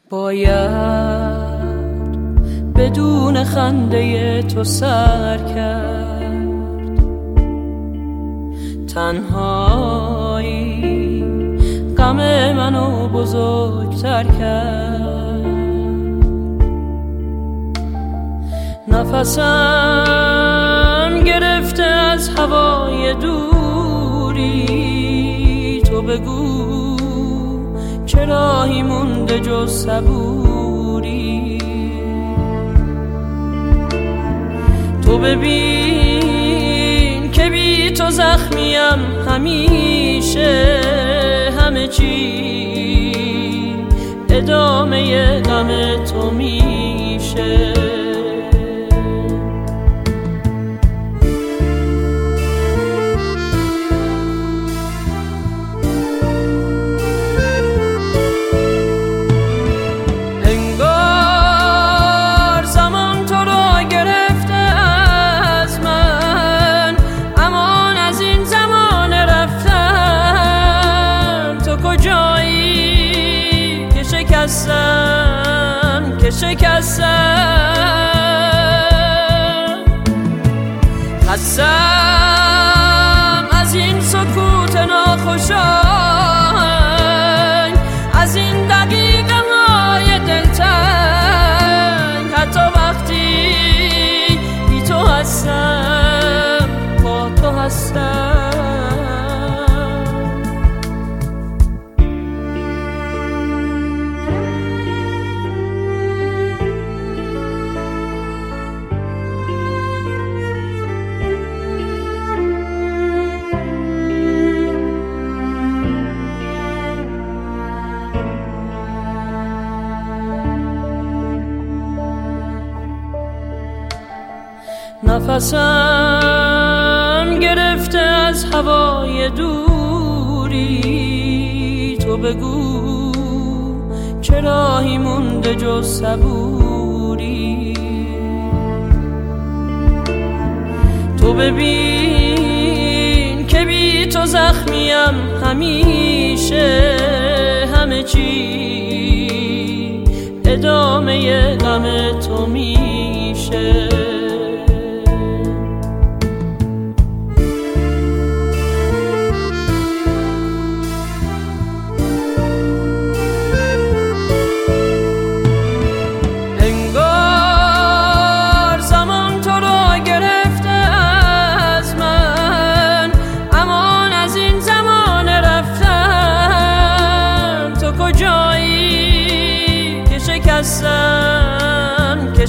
باید بدون خنده تو سر کرد، تنهایی غم منو بزرگتر کرد. نفسم گرفته از هوای دوری، تو بگو چه راهی مونده جز صبوری. تو ببین که بی تو زخمیم همیشه، همه چی ادامه غم تو میشه. شکستم خستم از این سکوت ناخوشایند، از این دقیقه های دلتنگ. حتی وقتی بی تو هستم با تو هستم. نفسم گرفته از هوای دوری، تو بگو چه راهی مونده جز صبوری. تو ببین که بی تو زخمیم همیشه، همه چی ادامه غم تو میشه.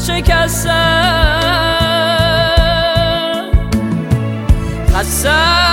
شکستم خستم